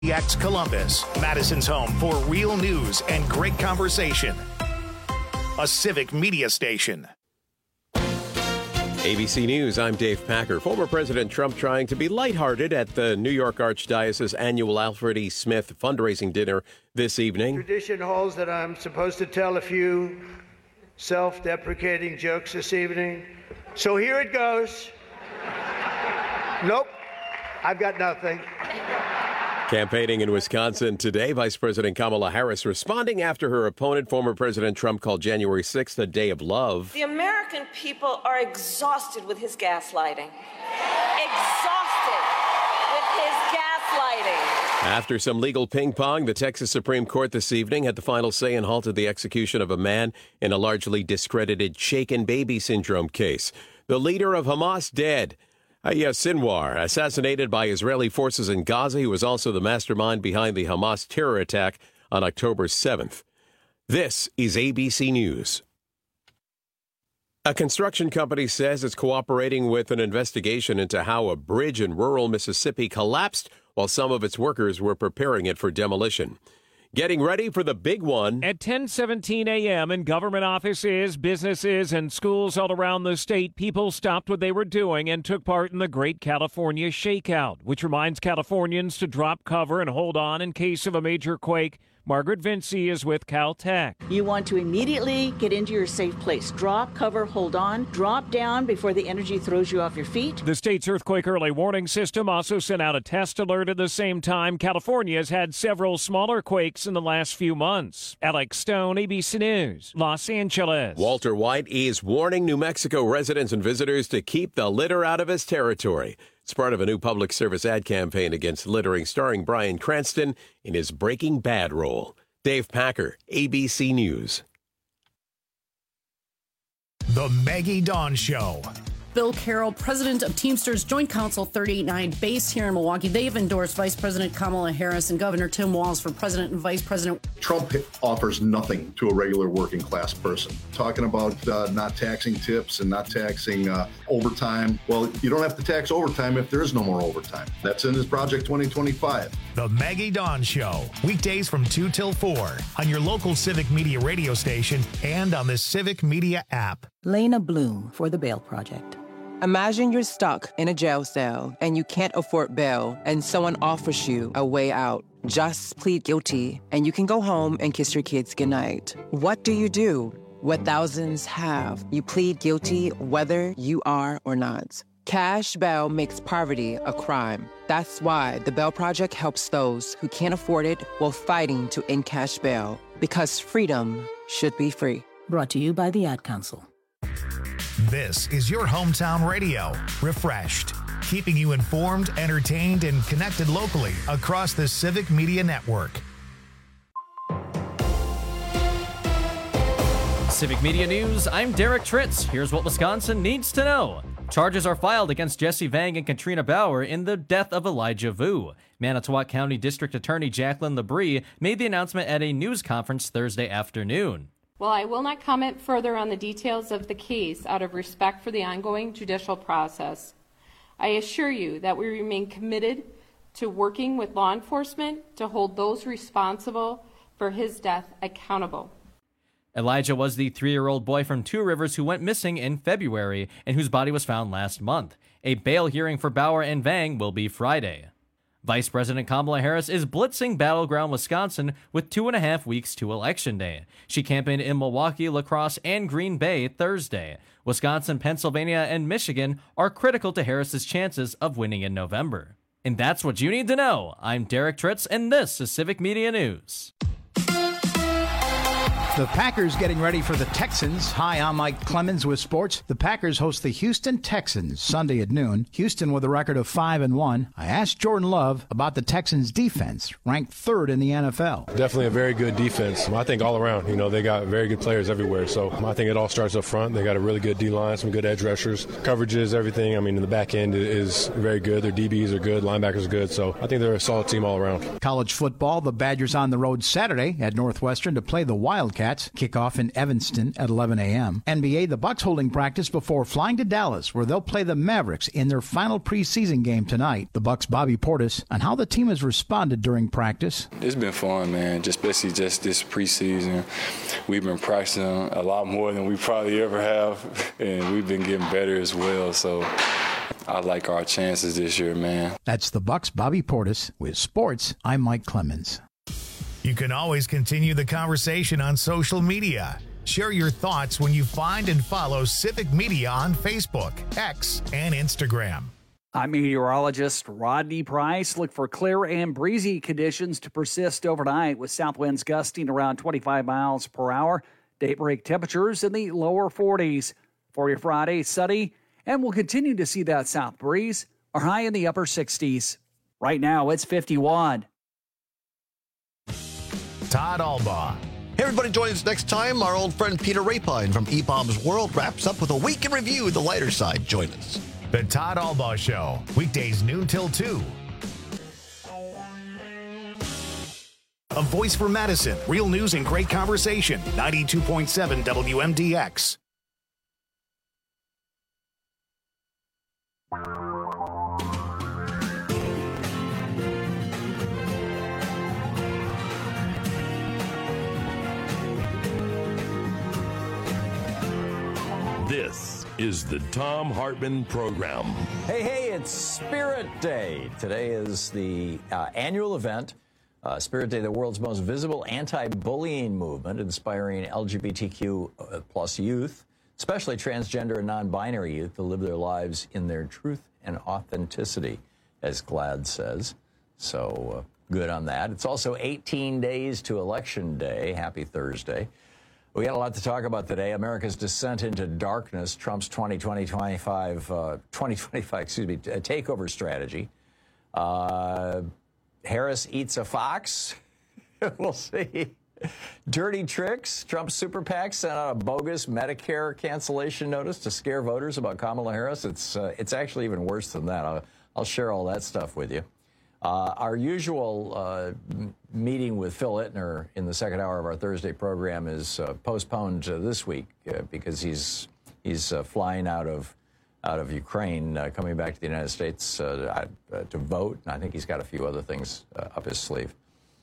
X Columbus, Madison's home for real news and great conversation. A civic media station. ABC News, I'm Dave Packer. Former President Trump trying to be lighthearted at the New York Archdiocese annual Alfred E. Smith fundraising dinner this evening. Tradition holds that I'm supposed to tell a few self-deprecating jokes this evening. So here it goes. Nope, I've got nothing. Campaigning in Wisconsin today, Vice President Kamala Harris responding after her opponent, former President Trump, called January 6th a day of love. The American people are exhausted with his gaslighting. Exhausted with his gaslighting. After some legal ping pong, the Texas Supreme Court this evening had the final say and halted the execution of a man in a largely discredited shaken baby syndrome case. The leader of Hamas dead. Yahya Sinwar, assassinated by Israeli forces in Gaza. He was also the mastermind behind the Hamas terror attack on October 7th. This is ABC News. A construction company says it's cooperating with an investigation into how a bridge in rural Mississippi collapsed while some of its workers were preparing it for demolition. Getting ready for the big one. At 10:17 a.m. in government offices, businesses, and schools all around the state, people stopped what they were doing and took part in the Great California Shakeout, which reminds Californians to drop cover and hold on in case of a major quake. Margaret Vinci is with Caltech. You want to immediately get into your safe place. Drop, cover, hold on, drop down before the energy throws you off your feet. The state's earthquake early warning system also sent out a test alert at the same time. California has had several smaller quakes in the last few months. Alex Stone, ABC News, Los Angeles. Walter White is warning New Mexico residents and visitors to keep the litter out of his territory. It's part of a new public service ad campaign against littering, starring Bryan Cranston in his Breaking Bad role. Dave Packer, ABC News. The Maggie Dawn Show. Bill Carroll, president of Teamsters Joint Council 389, based here in Milwaukee. They've endorsed Vice President Kamala Harris and Governor Tim Walz for president and vice president. Trump offers nothing to a regular working class person. Talking about not taxing tips and not taxing overtime. Well, you don't have to tax overtime if there is no more overtime. That's in his Project 2025. The Maggie Dawn Show. Weekdays from 2 till 4 on your local Civic Media radio station and on the Civic Media app. Lena Bloom for the Bail Project. Imagine you're stuck in a jail cell and you can't afford bail and someone offers you a way out. Just plead guilty and you can go home and kiss your kids goodnight. What do you do? What thousands have. You plead guilty whether you are or not. Cash bail makes poverty a crime. That's why the Bail Project helps those who can't afford it while fighting to end cash bail. Because freedom should be free. Brought to you by the Ad Council. This is your hometown radio, Refreshed, keeping you informed, entertained, and connected locally across the Civic Media Network. Civic Media News, I'm Derek Tritz. Here's what Wisconsin needs to know. Charges are filed against Jesse Vang and Katrina Bauer in the death of Elijah Vu. Manitowoc County District Attorney Jacqueline Labrie made the announcement at a news conference Thursday afternoon. Well, I will not comment further on the details of the case out of respect for the ongoing judicial process. I assure you that we remain committed to working with law enforcement to hold those responsible for his death accountable. Elijah was the 3-year-old boy from Two Rivers who went missing in February and whose body was found last month. A bail hearing for Bauer and Vang will be Friday. Vice President Kamala Harris is blitzing battleground Wisconsin with 2.5 weeks to Election Day. She campaigned in Milwaukee, La Crosse, and Green Bay Thursday. Wisconsin, Pennsylvania, and Michigan are critical to Harris's chances of winning in November. And that's what you need to know. I'm Derek Tritz, and this is Civic Media News. The Packers getting ready for the Texans. Hi, I'm Mike Clemens with sports. The Packers host the Houston Texans Sunday at noon. Houston with a record of 5-1. I asked Jordan Love about the Texans defense, ranked 3rd in the NFL. Definitely a very good defense. I think all around, they got very good players everywhere. So I think it all starts up front. They got a really good D-line, some good edge rushers, coverages, everything. The back end is very good. Their DBs are good, linebackers are good. So I think they're a solid team all around. College football, the Badgers on the road Saturday at Northwestern to play the Wildcats. Wildcats kick off in Evanston at 11 a.m. NBA, the Bucks holding practice before flying to Dallas, where they'll play the Mavericks in their final preseason game tonight. The Bucks' Bobby Portis on how the team has responded during practice. It's been fun, man, especially just this preseason. We've been practicing a lot more than we probably ever have, and we've been getting better as well, so I like our chances this year, man. That's the Bucks' Bobby Portis. With sports, I'm Mike Clemens. You can always continue the conversation on social media. Share your thoughts when you find and follow Civic Media on Facebook, X, and Instagram. I'm meteorologist Rodney Price. Look for clear and breezy conditions to persist overnight with south winds gusting around 25 miles per hour. Daybreak temperatures in the lower 40s. For your Friday, sunny, and we'll continue to see that south breeze. Our high in the upper 60s. Right now, it's 51. Todd Albaugh. Hey, everybody, join us next time. Our old friend Peter Rapine from eBaum's World wraps up with a week in review, the lighter side. Join us. The Todd Albaugh Show, weekdays noon till 2. A voice for Madison, real news and great conversation. 92.7 WMDX. This is the Thom Hartmann Program. Hey, it's Spirit Day. Today is the annual event, Spirit Day, the world's most visible anti-bullying movement, inspiring LGBTQ plus youth, especially transgender and non-binary youth, to live their lives in their truth and authenticity, as GLAAD says. So good on that. It's also 18 days to Election Day. Happy Thursday. We got a lot to talk about today. America's descent into darkness, Trump's 2025 takeover strategy. Harris eats a fox. We'll see. Dirty tricks. Trump's super PAC sent out a bogus Medicare cancellation notice to scare voters about Kamala Harris. It's actually even worse than that. I'll share all that stuff with you. Our usual meeting with Phil Ittner in the second hour of our Thursday program is postponed this week because he's flying out of Ukraine, coming back to the United States to vote, and I think he's got a few other things up his sleeve.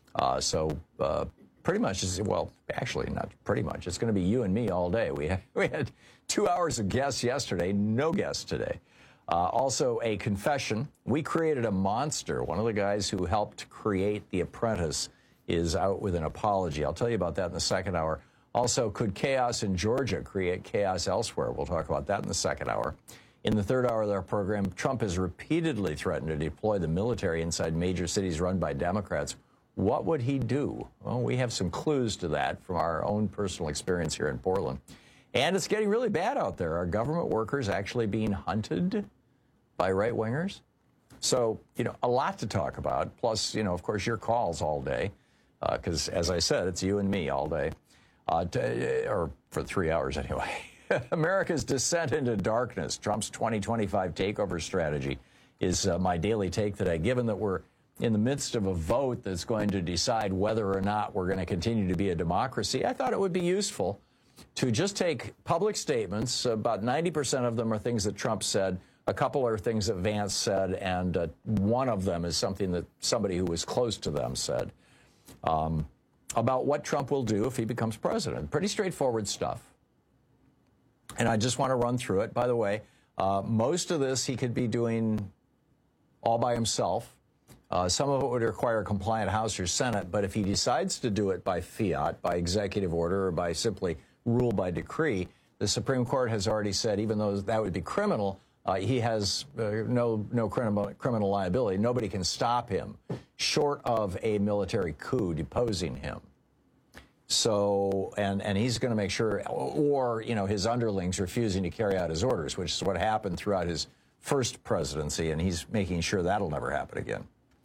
Pretty much, actually not pretty much. It's going to be you and me all day. We had 2 hours of guests yesterday, no guests today. Also, a confession. We created a monster. One of the guys who helped create The Apprentice is out with an apology. I'll tell you about that in the second hour. Also, could chaos in Georgia create chaos elsewhere? We'll talk about that in the second hour. In the third hour of our program, Trump has repeatedly threatened to deploy the military inside major cities run by Democrats. What would he do? Well, we have some clues to that from our own personal experience here in Portland. And it's getting really bad out there. Are government workers actually being hunted by right-wingers? So, a lot to talk about. Plus, of course, your calls all day. Because, as I said, it's you and me all day. Or for 3 hours anyway. America's descent into darkness. Trump's 2025 takeover strategy is my daily take today. Given that we're in the midst of a vote that's going to decide whether or not we're going to continue to be a democracy, I thought it would be useful to just take public statements. About 90% of them are things that Trump said. A couple are things that Vance said, and one of them is something that somebody who was close to them said about what Trump will do if he becomes president. Pretty straightforward stuff. And I just want to run through it. By the way, most of this he could be doing all by himself. Some of it would require a compliant House or Senate, but if he decides to do it by fiat, by executive order, or by simply rule by decree, the Supreme Court has already said, even though that would be criminal, he has no criminal liability. Nobody can stop him, short of a military coup deposing him. So, and he's going to make sure, or, his underlings refusing to carry out his orders, which is what happened throughout his first presidency, and he's making sure that'll never happen again.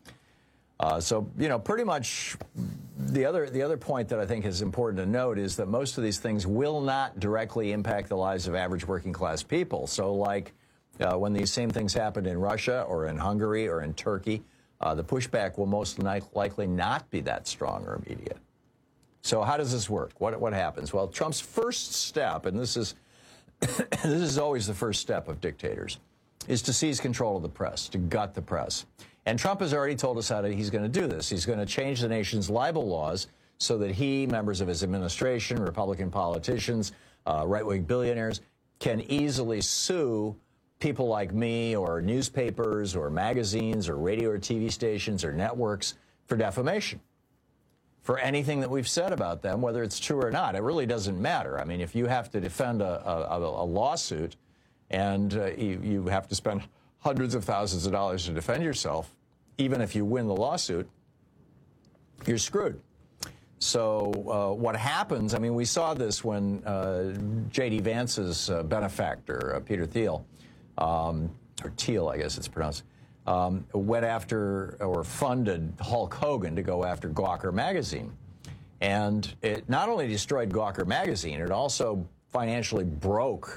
Pretty much the other point that I think is important to note is that most of these things will not directly impact the lives of average working class people. So when these same things happened in Russia or in Hungary or in Turkey, the pushback will most likely not be that strong or immediate. So how does this work? What happens? Well, Trump's first step, and this is this is always the first step of dictators, is to seize control of the press, to gut the press. And Trump has already told us how he's going to do this. He's going to change the nation's libel laws so that he, members of his administration, Republican politicians, right-wing billionaires, can easily sue people like me or newspapers or magazines or radio or TV stations or networks for defamation, for anything that we've said about them, whether it's true or not. It really doesn't matter. I mean, if you have to defend a lawsuit and you have to spend hundreds of thousands of dollars to defend yourself, even if you win the lawsuit, you're screwed. So what happens, I mean, we saw this when J.D. Vance's benefactor, Peter Thiel, or Thiel, I guess it's pronounced, went after or funded Hulk Hogan to go after Gawker Magazine. And it not only destroyed Gawker Magazine, it also financially broke,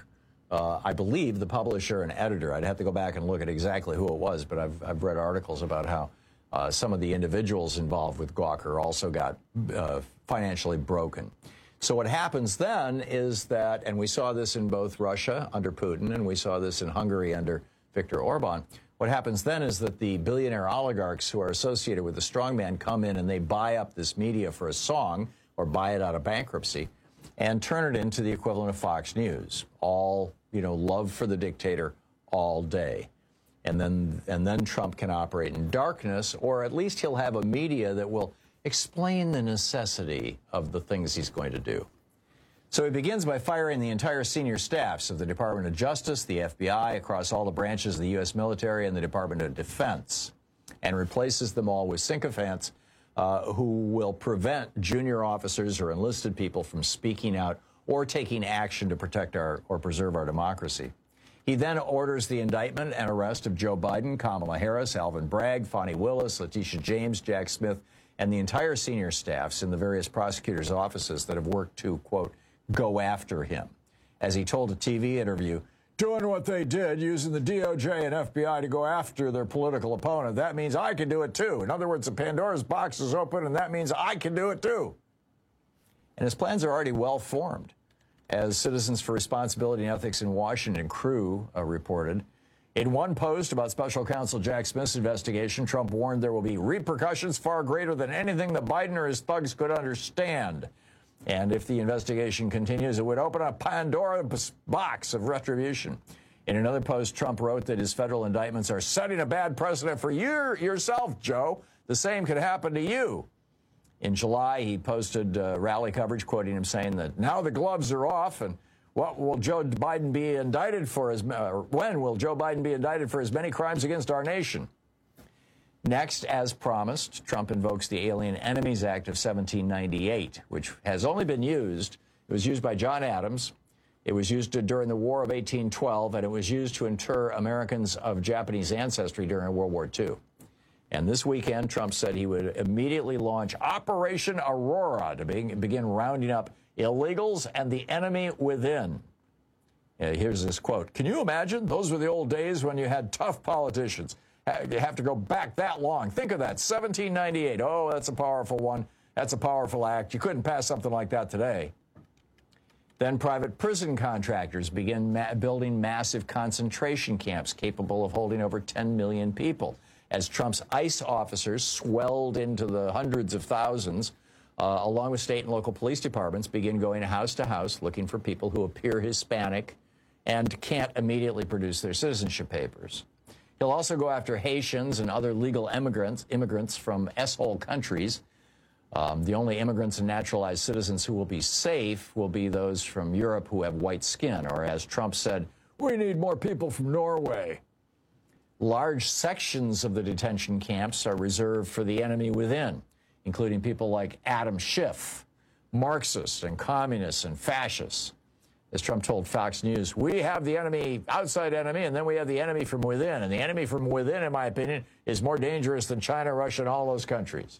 I believe, the publisher and editor. I'd have to go back and look at exactly who it was, but I've read articles about how some of the individuals involved with Gawker also got financially broken. So what happens then is that, and we saw this in both Russia under Putin, and we saw this in Hungary under Viktor Orban, what happens then is that the billionaire oligarchs who are associated with the strongman come in and they buy up this media for a song or buy it out of bankruptcy and turn it into the equivalent of Fox News. All, love for the dictator all day. And then Trump can operate in darkness, or at least he'll have a media that will explain the necessity of the things he's going to do. So he begins by firing the entire senior staffs of the Department of Justice, the FBI, across all the branches of the U.S. military and the Department of Defense, and replaces them all with sycophants who will prevent junior officers or enlisted people from speaking out or taking action to protect or preserve our democracy. He then orders the indictment and arrest of Joe Biden, Kamala Harris, Alvin Bragg, Fani Willis, Letitia James, Jack Smith, and the entire senior staffs in the various prosecutors' offices that have worked to, quote, go after him. As he told a TV interview, doing what they did, using the DOJ and FBI to go after their political opponent, that means I can do it too. In other words, the Pandora's box is open, and that means I can do it too. And his plans are already well formed. As Citizens for Responsibility and Ethics in Washington crew reported, in one post about Special Counsel Jack Smith's investigation, Trump warned there will be repercussions far greater than anything that Biden or his thugs could understand. And if the investigation continues, it would open a Pandora's box of retribution. In another post, Trump wrote that his federal indictments are setting a bad precedent for yourself, Joe. The same could happen to you. In July, he posted rally coverage quoting him saying that now the gloves are off, and what will Joe Biden be indicted for? When will Joe Biden be indicted for his many crimes against our nation? Next, as promised, Trump invokes the Alien Enemies Act of 1798, which has only been used. It was used by John Adams. It was used during the War of 1812, and it was used to inter Americans of Japanese ancestry during World War II. And this weekend, Trump said he would immediately launch Operation Aurora to begin rounding up illegals and the enemy within. Here's this quote. Can you imagine? Those were the old days when you had tough politicians. You have to go back that long. Think of that, 1798. Oh, that's a powerful one. That's a powerful act. You couldn't pass something like that today. Then private prison contractors begin building massive concentration camps capable of holding over 10 million people. As Trump's ICE officers swelled into the hundreds of thousands, along with state and local police departments, begin going house to house looking for people who appear Hispanic and can't immediately produce their citizenship papers. He'll also go after Haitians and other legal immigrants from S-hole countries. The only immigrants and naturalized citizens who will be safe will be those from Europe who have white skin, or as Trump said, we need more people from Norway. Large sections of the detention camps are reserved for the enemy within, including people like Adam Schiff, Marxists and communists and fascists. As Trump told Fox News, we have the enemy, outside enemy, and then we have the enemy from within. And the enemy from within, in my opinion, is more dangerous than China, Russia, and all those countries.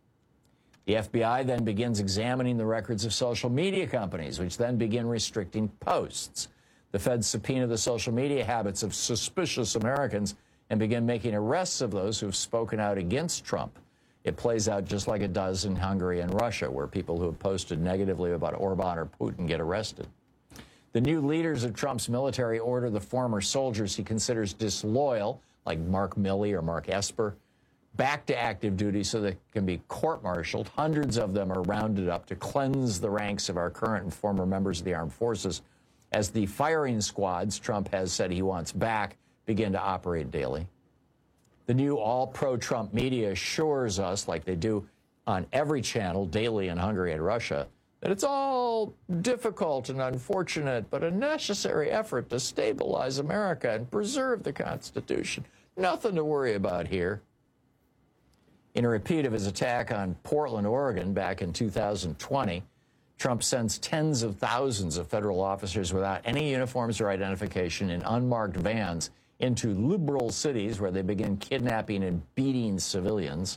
The FBI then begins examining the records of social media companies, which then begin restricting posts. The feds subpoena the social media habits of suspicious Americans and begin making arrests of those who have spoken out against Trump. it plays out just like it does in Hungary and Russia, where people who have posted negatively about Orban or Putin get arrested. The new leaders of Trump's military order the former soldiers he considers disloyal, like Mark Milley or Mark Esper, back to active duty so they can be court-martialed. Hundreds of them are rounded up to cleanse the ranks of our current and former members of the armed forces as the firing squads Trump has said he wants back begin to operate daily. The new all-pro-Trump media assures us, like they do on every channel daily in Hungary and Russia, that it's all difficult and unfortunate, but a necessary effort to stabilize America and preserve the Constitution. Nothing to worry about here. In a repeat of his attack on Portland, Oregon back in 2020, Trump sends tens of thousands of federal officers without any uniforms or identification in unmarked vans into liberal cities where they begin kidnapping and beating civilians.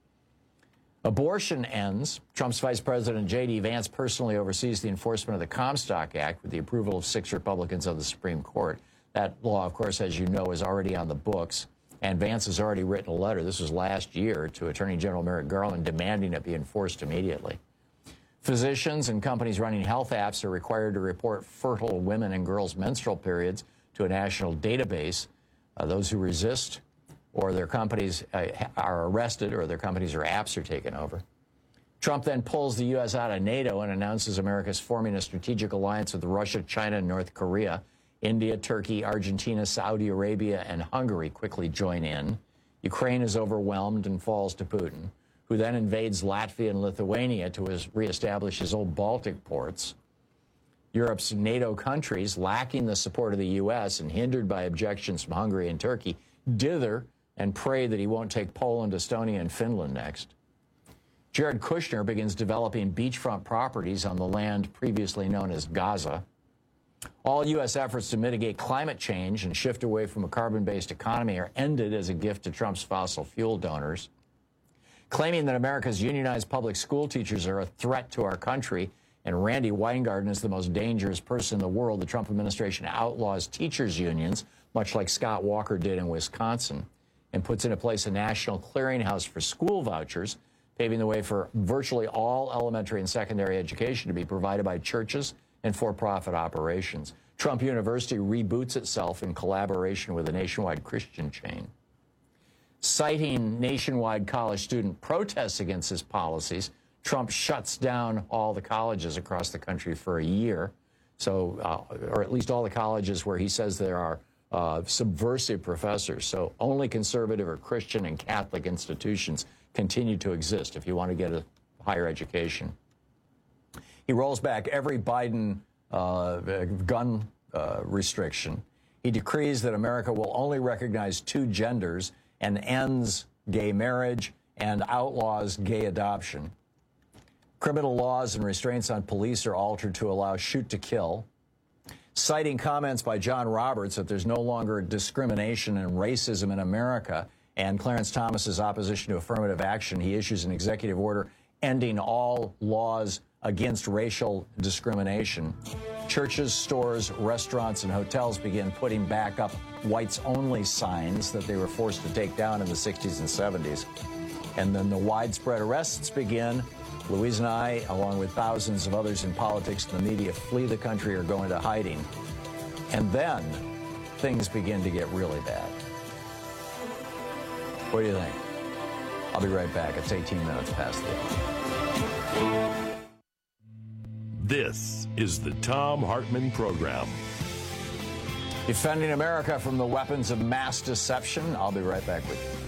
Abortion ends. Trump's Vice President J.D. Vance personally oversees the enforcement of the Comstock Act with the approval of 6 Republicans on the Supreme Court. That law, of course, as you know, is already on the books, and Vance has already written a letter, this was last year, to Attorney General Merrick Garland demanding it be enforced immediately. Physicians and companies running health apps are required to report fertile women and girls' menstrual periods to a national database. Those who resist or their companies are arrested or their companies or apps are taken over. Trump then pulls the U.S. out of NATO and announces America's forming a strategic alliance with Russia, China, and North Korea. India, Turkey, Argentina, Saudi Arabia, and Hungary quickly join in. Ukraine is overwhelmed and falls to Putin, who then invades Latvia and Lithuania to reestablish his old Baltic ports. Europe's NATO countries, lacking the support of the U.S. and hindered by objections from Hungary and Turkey, dither and pray that he won't take Poland, Estonia, and Finland next. Jared Kushner begins developing beachfront properties on the land previously known as Gaza. All U.S. efforts to mitigate climate change and shift away from a carbon-based economy are ended as a gift to Trump's fossil fuel donors. Claiming that America's unionized public school teachers are a threat to our country, and Randy Weingarten is the most dangerous person in the world, the Trump administration outlaws teachers' unions, much like Scott Walker did in Wisconsin, and puts into place a national clearinghouse for school vouchers, paving the way for virtually all elementary and secondary education to be provided by churches and for-profit operations. Trump University reboots itself in collaboration with a nationwide Christian chain. Citing nationwide college student protests against his policies, Trump shuts down all the colleges across the country for a year, or at least all the colleges where he says there are subversive professors. So only conservative or Christian and Catholic institutions continue to exist if you want to get a higher education. He rolls back every Biden gun restriction. He decrees that America will only recognize 2 genders and ends gay marriage and outlaws gay adoption. Criminal laws and restraints on police are altered to allow shoot to kill. Citing comments by John Roberts that there's no longer discrimination and racism in America, and Clarence Thomas's opposition to affirmative action, he issues an executive order ending all laws against racial discrimination. Churches, stores, restaurants, and hotels begin putting back up whites-only signs that they were forced to take down in the 60s and 70s. And then the widespread arrests begin. Louise and I, along with thousands of others in politics and the media, flee the country or go into hiding. And then things begin to get really bad. What do you think? I'll be right back. It's 18 minutes past the hour. This is the Thom Hartmann Program. Defending America from the weapons of mass deception. I'll be right back with you.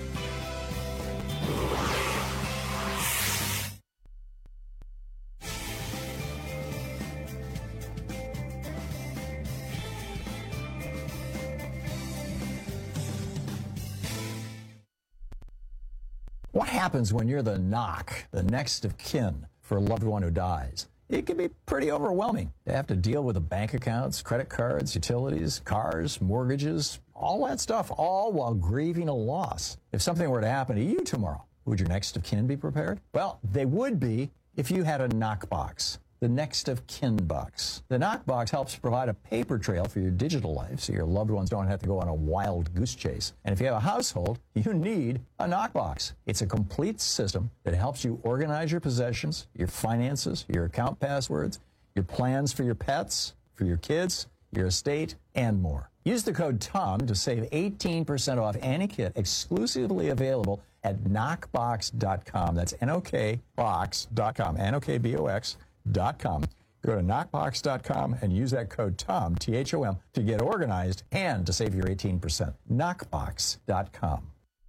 What happens when you're the next of kin for a loved one who dies? It can be pretty overwhelming to have to deal with the bank accounts, credit cards, utilities, cars, mortgages, all that stuff, all while grieving a loss. If something were to happen to you tomorrow, would your next of kin be prepared? Well, they would be if you had a knockbox. the next of kin box. The Knockbox helps provide a paper trail for your digital life so your loved ones don't have to go on a wild goose chase. And if you have a household, you need a Knockbox. It's a complete system that helps you organize your possessions, your finances, your account passwords, your plans for your pets, for your kids, your estate, and more. Use the code TOM to save 18% off any kit exclusively available at knockbox.com. That's knockbox.com, knockbox.com. Go to knockbox.com and use that code TOM, T-H-O-M, to get organized and to save your 18%. Knockbox.com.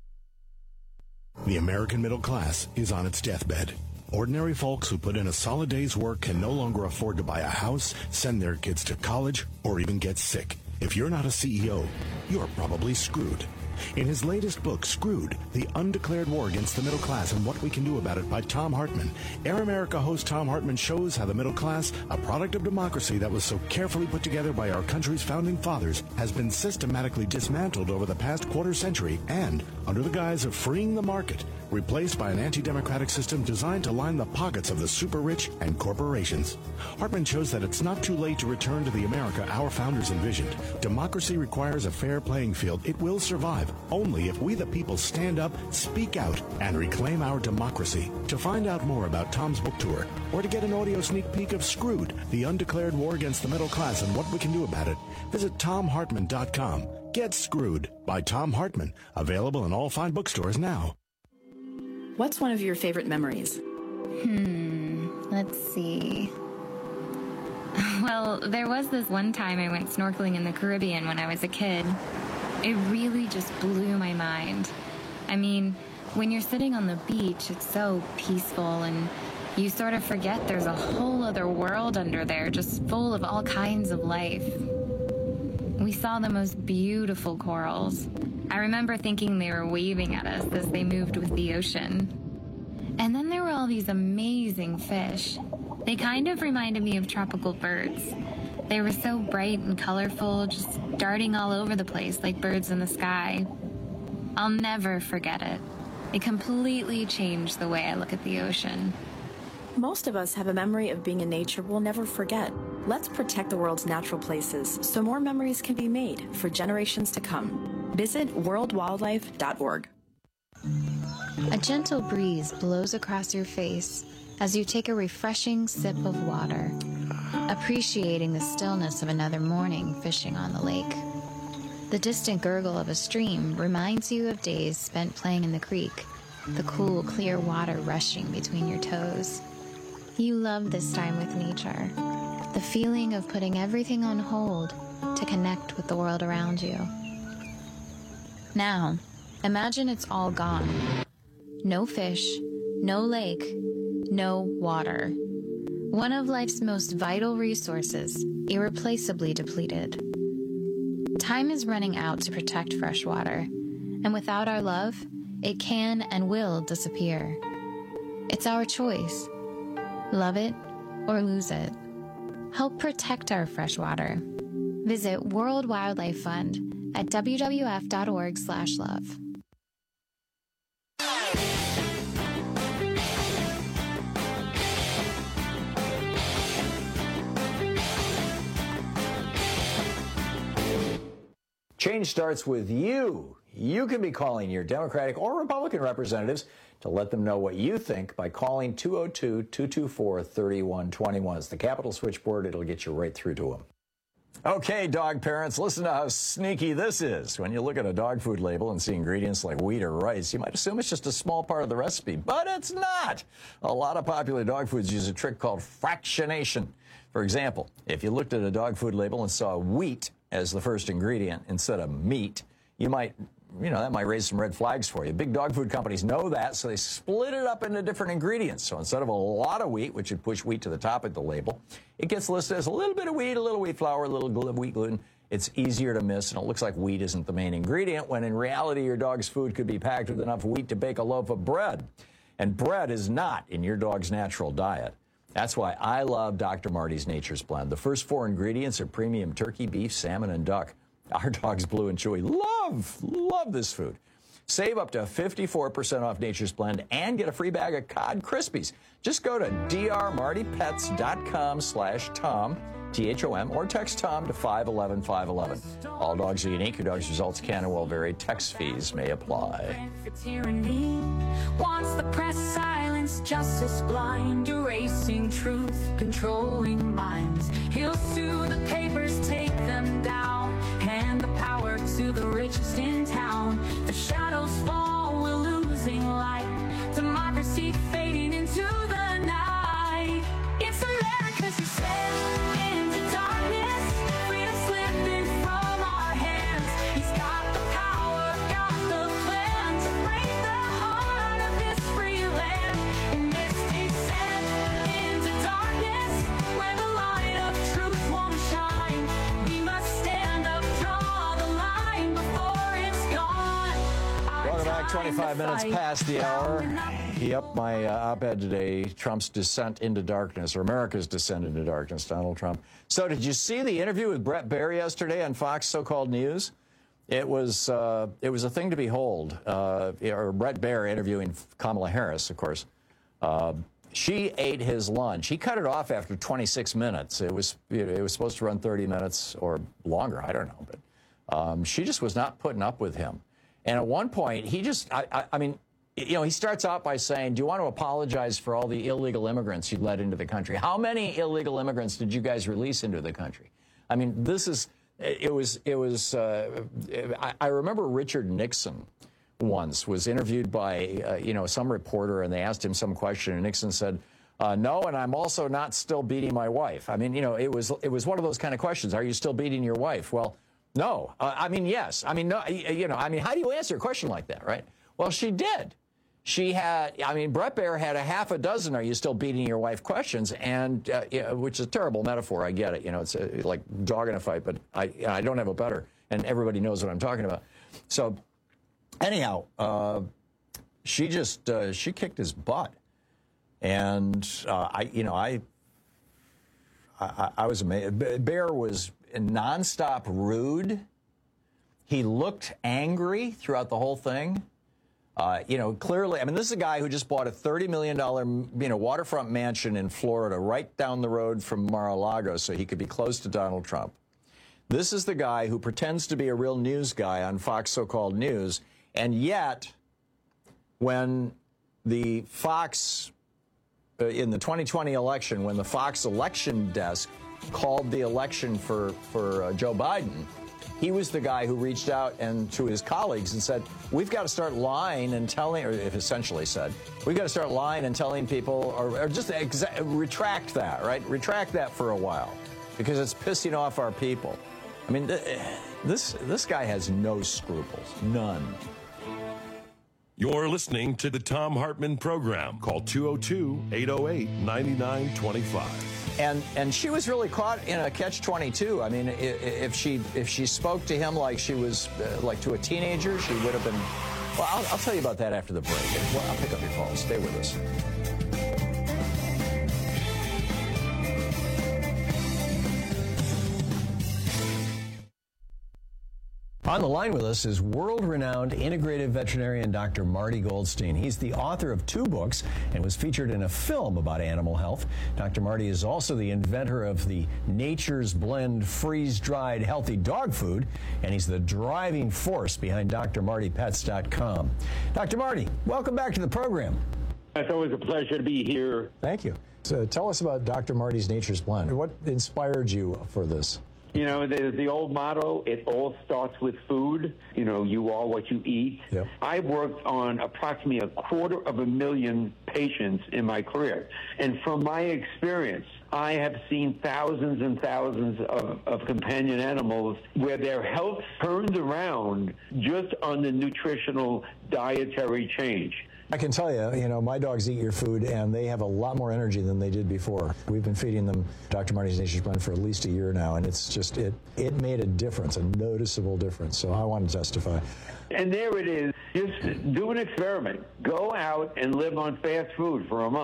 The American middle class is on its deathbed. Ordinary folks who put in a solid day's work can no longer afford to buy a house, send their kids to college, or even get sick. If you're not a CEO, you're probably screwed. In his latest book, Screwed, The Undeclared War Against the Middle Class and What We Can Do About It by Thom Hartmann, Air America host Thom Hartmann shows how the middle class, a product of democracy that was so carefully put together by our country's founding fathers, has been systematically dismantled over the past quarter century and, under the guise of freeing the market, replaced by an anti-democratic system designed to line the pockets of the super-rich and corporations. Hartmann shows that it's not too late to return to the America our founders envisioned. Democracy requires a fair playing field. It will survive only if we the people stand up, speak out, and reclaim our democracy. To find out more about Tom's book tour, or to get an audio sneak peek of Screwed, The Undeclared War Against the Middle Class and What We Can Do About It, visit TomHartmann.com. Get Screwed by Thom Hartmann. Available in all fine bookstores now. What's one of your favorite memories? Let's see. Well, there was this one time I went snorkeling in the Caribbean when I was a kid. It really just blew my mind. I mean, when you're sitting on the beach, it's so peaceful and you sort of forget there's a whole other world under there just full of all kinds of life. We saw the most beautiful corals. I remember thinking they were waving at us as they moved with the ocean. And then there were all these amazing fish. They kind of reminded me of tropical birds. They were so bright and colorful, just darting all over the place like birds in the sky. I'll never forget it. It completely changed the way I look at the ocean. Most of us have a memory of being in nature we'll never forget. Let's protect the world's natural places so more memories can be made for generations to come. Visit worldwildlife.org. A gentle breeze blows across your face as you take a refreshing sip of water, appreciating the stillness of another morning fishing on the lake. The distant gurgle of a stream reminds you of days spent playing in the creek, the cool, clear water rushing between your toes. You love this time with nature, the feeling of putting everything on hold to connect with the world around you. Now, imagine it's all gone. No fish, no lake, no water. One of life's most vital resources, irreplaceably depleted. Time is running out to protect fresh water, and without our love, it can and will disappear. It's our choice. Love it or lose it. Help protect our fresh water. Visit World Wildlife Fund at wwf.org/love. Change starts with you. You can be calling your Democratic or Republican representatives to let them know what you think by calling 202-224-3121. It's the Capitol switchboard. It'll get you right through to them. Okay, dog parents, listen to how sneaky this is. When you look at a dog food label and see ingredients like wheat or rice, you might assume it's just a small part of the recipe, but it's not. A lot of popular dog foods use a trick called fractionation. For example, if you looked at a dog food label and saw wheat as the first ingredient instead of meat, that might raise some red flags for you. Big dog food companies know that, so they split it up into different ingredients. So instead of a lot of wheat, which would push wheat to the top of the label, it gets listed as a little bit of wheat, a little wheat flour, a little wheat gluten. It's easier to miss, and it looks like wheat isn't the main ingredient, when in reality your dog's food could be packed with enough wheat to bake a loaf of bread. And bread is not in your dog's natural diet. That's why I love Dr. Marty's Nature's Blend. The first 4 ingredients are premium turkey, beef, salmon, and duck. Our dogs, Blue and Chewy, love this food. Save up to 54% off Nature's Blend and get a free bag of Cod Krispies. Just go to drmartypets.com/Tom, THOM, or text Tom to 511-511. All dogs are unique. Your dog's results can and will vary. Text fees may apply. Tyranny wants the press silence, justice blind, erasing truth, controlling minds. He'll sue the papers, take them down, hand the power to the richest in town. The shadows fall, we're losing light, democracy fading into the night. It's America's descent into darkness, freedom slipping from our hands. He's got the power, got the plan to break the heart of this free land. And this descent into darkness, where the light of truth won't shine. We must stand up, draw the line before it's gone. Welcome back, 25 minutes past the hour. He upped my op-ed today, Trump's descent into darkness, or America's descent into darkness, Donald Trump. So did you see the interview with Bret Baier yesterday on Fox So-Called News? It was a thing to behold. Or Bret Baier interviewing Kamala Harris, of course. She ate his lunch. He cut it off after 26 minutes. It was supposed to run 30 minutes or longer, I don't know. But she just was not putting up with him. And at one point, he just, I mean, you know, he starts out by saying, do you want to apologize for all the illegal immigrants you let into the country? How many illegal immigrants did you guys release into the country? I mean, I remember Richard Nixon once was interviewed by, some reporter, and they asked him some question, and Nixon said, no, and I'm also not still beating my wife. I mean, it was one of those kind of questions. Are you still beating your wife? Well, no. I mean, yes. I mean, no. How do you answer a question like that, right? Well, she did. Bret Baier had a half a dozen "Are you still beating your wife?" questions, and which is a terrible metaphor. I get it. It's like dog in a fight, but I don't have a better, and everybody knows what I'm talking about. So, anyhow, she kicked his butt, and I was amazed. Baier was nonstop rude. He looked angry throughout the whole thing. Clearly, I mean, this is a guy who just bought a $30 million, waterfront mansion in Florida right down the road from Mar-a-Lago so he could be close to Donald Trump. This is the guy who pretends to be a real news guy on Fox So-Called News, and yet when the Fox, in the 2020 election, when the Fox election desk called the election for Joe Biden, he was the guy who reached out and to his colleagues and said, we've got to start lying and telling, or essentially said, we've got to start lying and telling people, or just retract that, right? Retract that for a while, because it's pissing off our people. I mean, this guy has no scruples, none. You're listening to the Thom Hartmann Program. Call 202-808-9925. And she was really caught in a catch-22. I mean, if she spoke to him like she was like to a teenager, she would have been. Well, I'll tell you about that after the break. Well, I'll pick up your phone. Stay with us. On the line with us is world-renowned integrative veterinarian Dr. Marty Goldstein. He's the author of 2 books and was featured in a film about animal health. Dr. Marty is also the inventor of the Nature's Blend freeze-dried healthy dog food, and he's the driving force behind drmartypets.com. Dr. Marty, welcome back to the program. It's always a pleasure to be here. Thank you. So tell us about Dr. Marty's Nature's Blend. What inspired you for this? You know, there's the old motto, it all starts with food. You know, you are what you eat. Yep. I worked on approximately 250,000 patients in my career. And from my experience, I have seen thousands and thousands of companion animals where their health turned around just on the nutritional dietary change. I can tell you, my dogs eat your food, and they have a lot more energy than they did before. We've been feeding them Dr. Marty's Nature's Blend for at least a year now, and it's just, it made a difference, a noticeable difference. So I want to testify. And there it is. Just do an experiment. Go out and live on fast food for a month.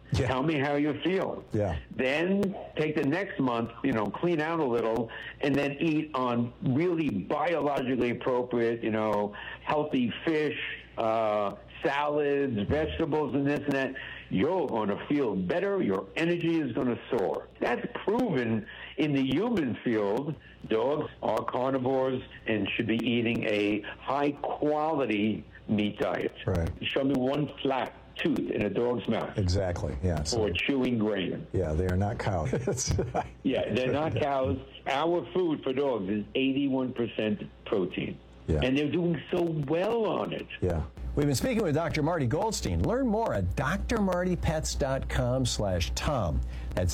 Tell me how you feel. Then take the next month, clean out a little, and then eat on really biologically appropriate, healthy fish, salads, vegetables, and this and that. You're going to feel better. Your energy is going to soar. That's proven in the human field. Dogs are carnivores and should be eating a high-quality meat diet. Right. Show me one flat tooth in a dog's mouth. Exactly, yeah. Or chewing grain. Yeah, they are not cows. Yeah, they're not cows. Our food for dogs is 81% protein. Yeah. And they're doing so well on it. Yeah. We've been speaking with Dr. Marty Goldstein. Learn more at drmartypets.com/Tom. That's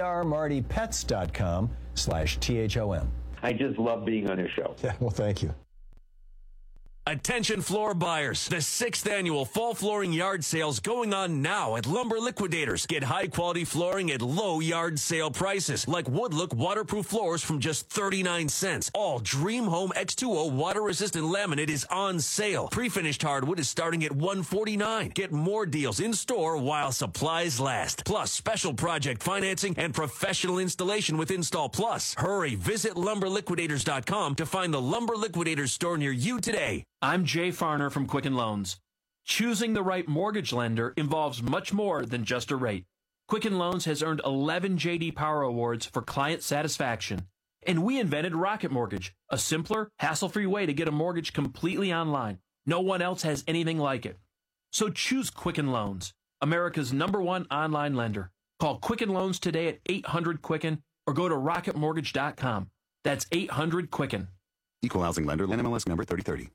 drmartypets.com/THOM. I just love being on your show. Yeah, well, thank you. Attention floor buyers. The 6th annual fall flooring yard sales going on now at Lumber Liquidators. Get high quality flooring at low yard sale prices, like Woodlook waterproof floors from just 39 cents. All Dream Home X2O water resistant laminate is on sale. Pre-finished hardwood is starting at $149. Get more deals in store while supplies last. Plus special project financing and professional installation with Install Plus. Hurry, visit lumberliquidators.com to find the Lumber Liquidators store near you today. I'm Jay Farner from Quicken Loans. Choosing the right mortgage lender involves much more than just a rate. Quicken Loans has earned 11 J.D. Power Awards for client satisfaction. And we invented Rocket Mortgage, a simpler, hassle-free way to get a mortgage completely online. No one else has anything like it. So choose Quicken Loans, America's #1 online lender. Call Quicken Loans today at 800-QUICKEN or go to rocketmortgage.com. That's 800-QUICKEN. Equal housing lender, NMLS number 3030.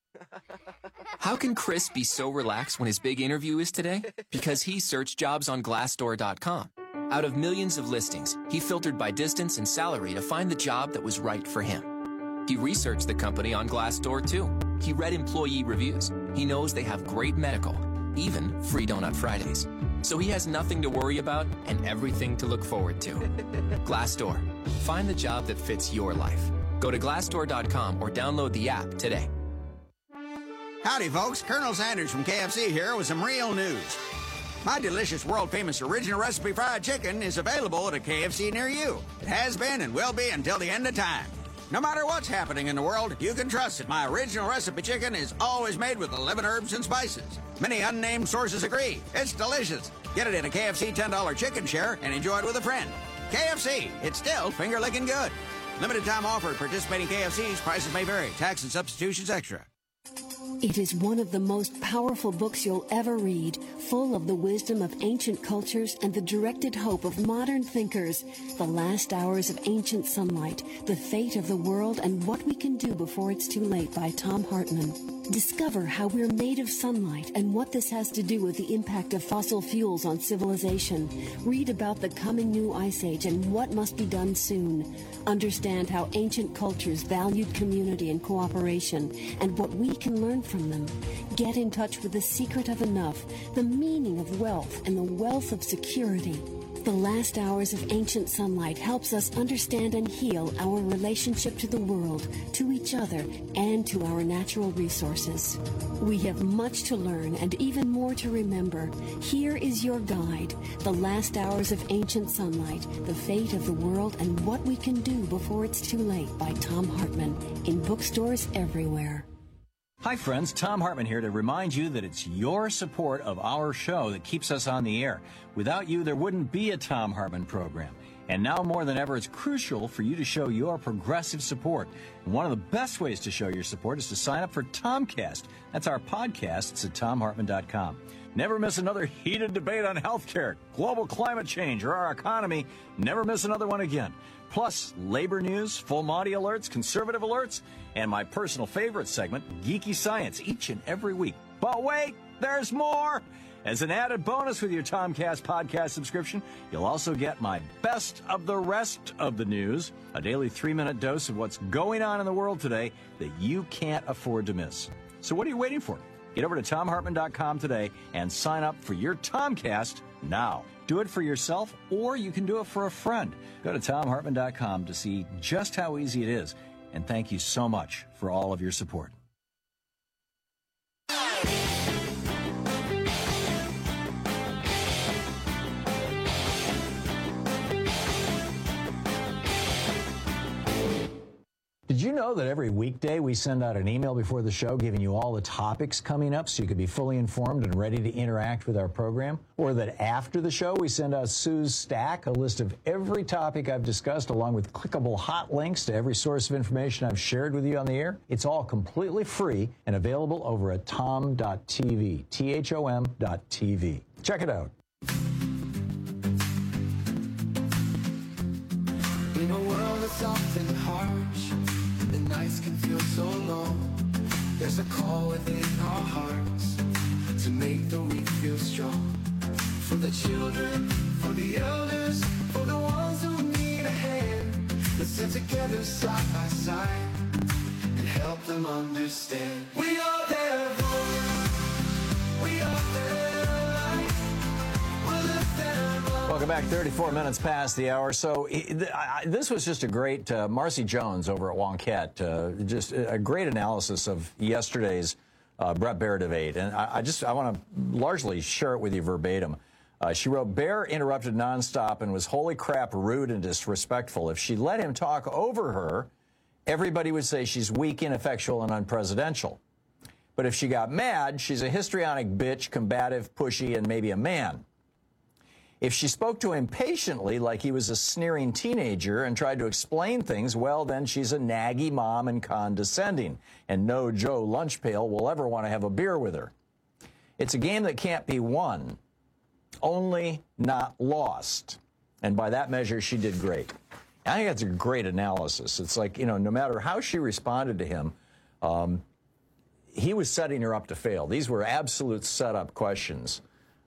How can Chris be so relaxed when his big interview is today? Because he searched jobs on Glassdoor.com. Out of millions of listings, he filtered by distance and salary to find the job that was right for him. He researched the company on Glassdoor too. He read employee reviews. He knows they have great medical, even free Donut Fridays. So he has nothing to worry about and everything to look forward to. Glassdoor. Find the job that fits your life. Go to Glassdoor.com or download the app today. Howdy, folks. Colonel Sanders from KFC here with some real news. My delicious, world-famous original recipe fried chicken is available at a KFC near you. It has been and will be until the end of time. No matter what's happening in the world, you can trust that my original recipe chicken is always made with 11 herbs and spices. Many unnamed sources agree. It's delicious. Get it in a KFC $10 chicken share and enjoy it with a friend. KFC, it's still finger-licking good. Limited time offer at participating KFCs. Prices may vary. Tax and substitutions extra. It is one of the most powerful books you'll ever read, full of the wisdom of ancient cultures and the directed hope of modern thinkers. The Last Hours of Ancient Sunlight, The Fate of the World and What We Can Do Before It's Too Late by Tom Hartman. Discover how we're made of sunlight and what this has to do with the impact of fossil fuels on civilization. Read about the coming new ice age and what must be done soon. Understand how ancient cultures valued community and cooperation and what we can learn from them. Get in touch with the secret of enough, the meaning of wealth, and the wealth of security. The Last Hours of Ancient Sunlight helps us understand and heal our relationship to the world, to each other, and to our natural resources. We have much to learn and even more to remember. Here is your guide, The Last Hours of Ancient Sunlight, The Fate of the World and What We Can Do Before It's Too Late by Tom Hartman, in bookstores everywhere. Hi friends, Tom Hartman here to remind you that it's your support of our show that keeps us on the air. Without you, there wouldn't be a Tom Hartman program. And now more than ever, it's crucial for you to show your progressive support. And one of the best ways to show your support is to sign up for Tomcast. That's our podcast. It's at TomHartman.com. Never miss another heated debate on healthcare, global climate change, or our economy. Never miss another one again. Plus, labor news, full Monty alerts, conservative alerts, and my personal favorite segment, Geeky Science, each and every week. But wait, there's more! As an added bonus with your Tomcast podcast subscription, you'll also get my best of the rest of the news, a daily 3-minute dose of what's going on in the world today that you can't afford to miss. So what are you waiting for? Get over to TomHartman.com today and sign up for your Tomcast now. Do it for yourself, or you can do it for a friend. Go to TomHartman.com to see just how easy it is. And thank you so much for all of your support. you know that every weekday we send out an email before the show giving you all the topics coming up so you can be fully informed and ready to interact with our program? Or that after the show we send out Sue's Stack, a list of every topic I've discussed along with clickable hot links to every source of information I've shared with you on the air? It's all completely free and available over at tom.tv, THOM.tv. Check it out. In a world that's often harsh, the nights can feel so long. There's a call within our hearts to make the weak feel strong. For the children, for the elders, for the ones who need a hand. Let's sit together side by side and help them understand. We are their voice. We are their light. We'll lift them up. Welcome back. 34 minutes past the hour. So this was just a great, Marcy Jones over at Wonkette, just a great analysis of yesterday's Bret Baier debate. And I want to largely share it with you verbatim. She wrote, Baier interrupted nonstop and was holy crap rude and disrespectful. If she let him talk over her, everybody would say she's weak, ineffectual, and unpresidential. But if she got mad, she's a histrionic bitch, combative, pushy, and maybe a man. If she spoke to him patiently like he was a sneering teenager and tried to explain things, well, then she's a naggy mom and condescending, and no Joe Lunchpail will ever want to have a beer with her. It's a game that can't be won, only not lost. And by that measure, she did great. I think that's a great analysis. It's like, you know, no matter how she responded to him, he was setting her up to fail. These were absolute setup questions.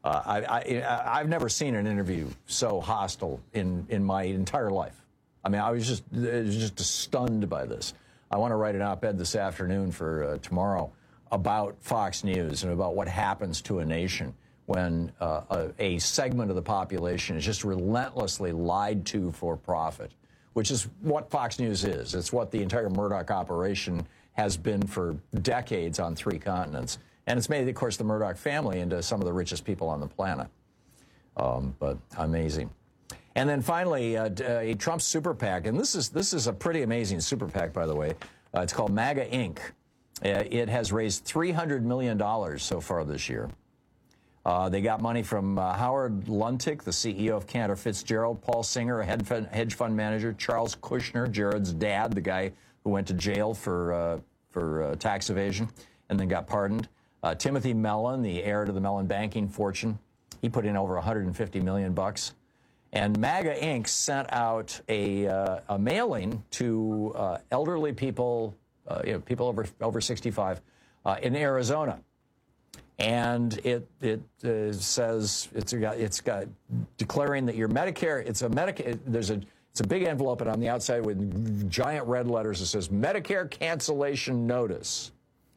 I've never seen an interview so hostile in my entire life. I mean, I was just stunned by this. I want to write an op-ed this afternoon for tomorrow about Fox News and about what happens to a nation when a segment of the population is just relentlessly lied to for profit, which is what Fox News is. It's what the entire Murdoch operation has been for decades on 3 continents. And it's made, of course, the Murdoch family into some of the richest people on the planet. But amazing. And then finally, a Trump super PAC. And this is a pretty amazing super PAC, by the way. It's called MAGA Inc. It has raised $300 million so far this year. They got money from Howard Lutnick, the CEO of Cantor Fitzgerald, Paul Singer, a hedge fund manager, Charles Kushner, Jared's dad, the guy who went to jail for tax evasion and then got pardoned. Timothy Mellon, the heir to the Mellon banking fortune, he put in over $150 million. And MAGA Inc. sent out a mailing to elderly people, people over 65 in Arizona. And it says it's got declaring that your Medicare, it's a big envelope, and on the outside with giant red letters it says Medicare cancellation notice.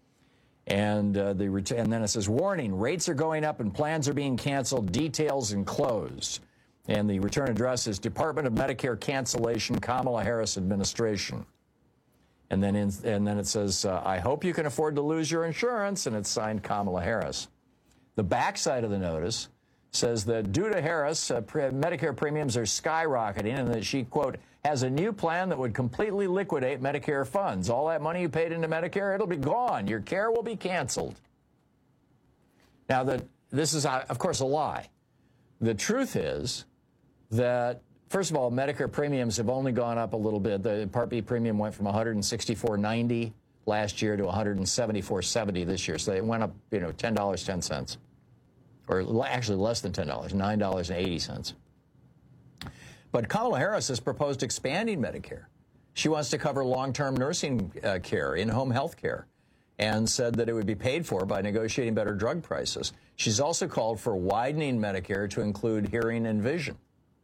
And then it says, warning, rates are going up and plans are being canceled, details enclosed. And the return address is Department of Medicare Cancellation, Kamala Harris Administration. And then it says, I hope you can afford to lose your insurance, and it's signed Kamala Harris. The backside of the notice says that due to Harris, Medicare premiums are skyrocketing, and that she, quote, has a new plan that would completely liquidate Medicare funds. All that money you paid into Medicare, it'll be gone. Your care will be canceled. Now, this is, of course, a lie. The truth is that, first of all, Medicare premiums have only gone up a little bit. The Part B premium went from $164.90 last year to $174.70 this year. So it went up, $10.10. Or actually less than $10, $9.80. But Kamala Harris has proposed expanding Medicare. She wants to cover long-term nursing care, in-home health care, and said that it would be paid for by negotiating better drug prices. She's also called for widening Medicare to include hearing and vision.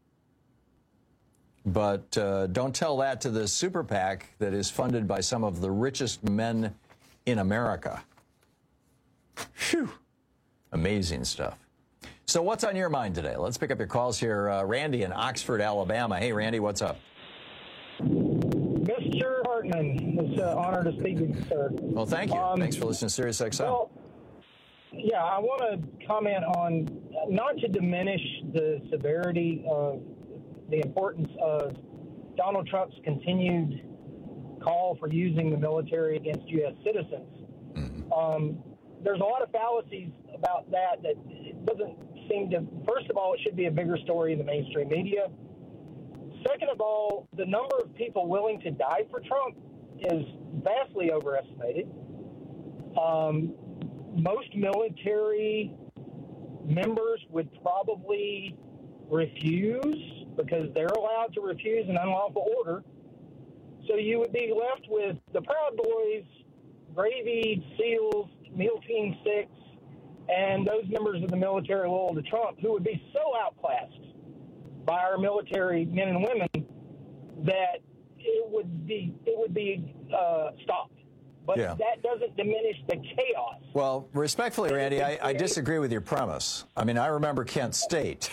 But don't tell that to the super PAC that is funded by some of the richest men in America. Phew. Amazing stuff. So what's on your mind today? Let's pick up your calls here. Randy in Oxford, Alabama. Hey, Randy, what's up? Mr. Hartman, it's an honor to speak with you, sir. Well, thank you. Thanks for listening to Sirius XM. Well, yeah, I want to comment on, not to diminish the severity of the importance of Donald Trump's continued call for using the military against U.S. citizens. There's a lot of fallacies about that it doesn't seem to. First of all, it should be a bigger story in the mainstream media. Second of all, the number of people willing to die for Trump is vastly overestimated. Most military members would probably refuse because they're allowed to refuse an unlawful order. So you would be left with the Proud Boys, Gravy, SEALs, MEAL Team 6, and those members of the military loyal to Trump who would be so outclassed by our military men and women that it would be stopped. But that doesn't diminish the chaos. Well, respectfully, Randy, I disagree with your premise. I mean, I remember Kent State.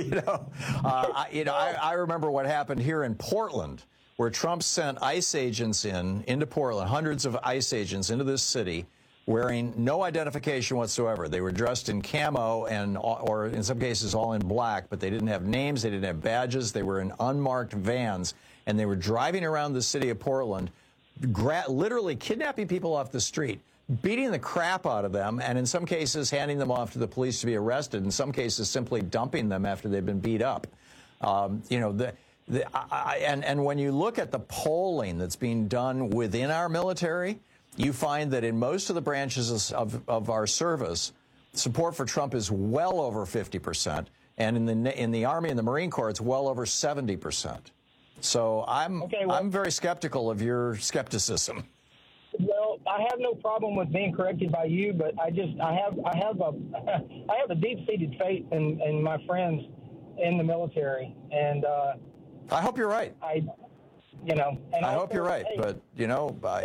I remember what happened here in Portland, where Trump sent ICE agents into Portland, hundreds of ICE agents into this city, wearing no identification whatsoever. They were dressed in camo or in some cases all in black, but they didn't have names, they didn't have badges, they were in unmarked vans, and they were driving around the city of Portland, literally kidnapping people off the street, beating the crap out of them, and in some cases handing them off to the police to be arrested, in some cases simply dumping them after they've been beat up. And when you look at the polling that's being done within our military, you find that in most of the branches of our service, support for Trump is well over 50%, and in the Army and the Marine Corps, it's well over 70%. So I'm very skeptical of your skepticism. Well, I have no problem with being corrected by you, but I have a deep-seated faith in my friends in the military, and I hope you're right. I hope you're right, but and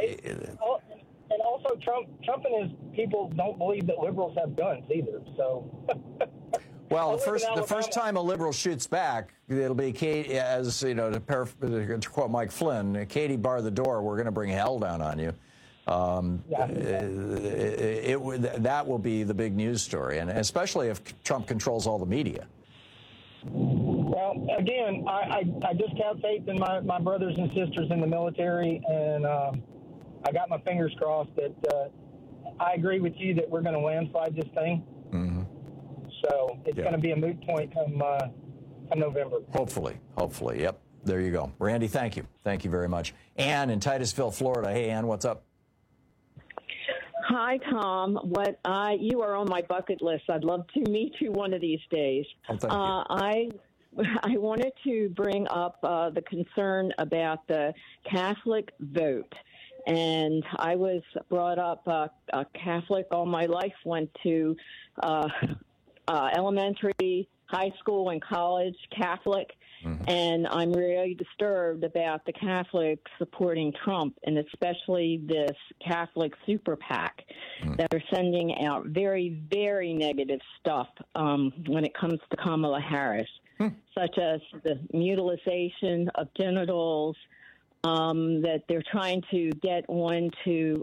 also Trump and his people don't believe that liberals have guns either. So. Well, the first time a liberal shoots back, it'll be to quote Mike Flynn, Katie, bar the door. We're going to bring hell down on you. That will be the big news story, and especially if Trump controls all the media. Well, again, I just have faith in my brothers and sisters in the military, and I got my fingers crossed that I agree with you that we're going to landslide this thing. Mm-hmm. So it's going to be a moot point come November. Hopefully. Yep. There you go. Randy, thank you. Thank you very much. Ann in Titusville, Florida. Hey, Ann, what's up? Hi, Tom. You are on my bucket list. I'd love to meet you one of these days. Oh, thank you. I wanted to bring up the concern about the Catholic vote. And I was brought up a Catholic all my life, went to elementary, high school, and college Catholic. Mm-hmm. And I'm really disturbed about the Catholics supporting Trump, and especially this Catholic super PAC that are sending out very, very negative stuff when it comes to Kamala Harris, such as the mutilization of genitals, that they're trying to get onto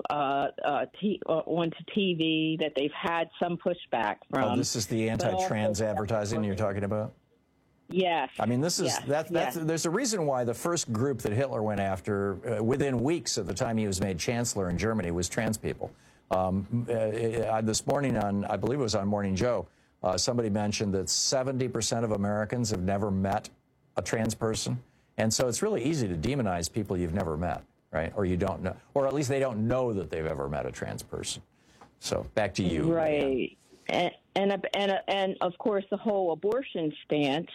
TV, that they've had some pushback from. Oh, this is the anti-trans advertising you're talking about? Yes. I mean, there's a reason why the first group that Hitler went after within weeks of the time he was made chancellor in Germany was trans people. This morning I believe it was on Morning Joe, somebody mentioned that 70% of Americans have never met a trans person. And so it's really easy to demonize people you've never met, right? Or you don't know, or at least they don't know that they've ever met a trans person. So back to you. Right. And of course the whole abortion stance,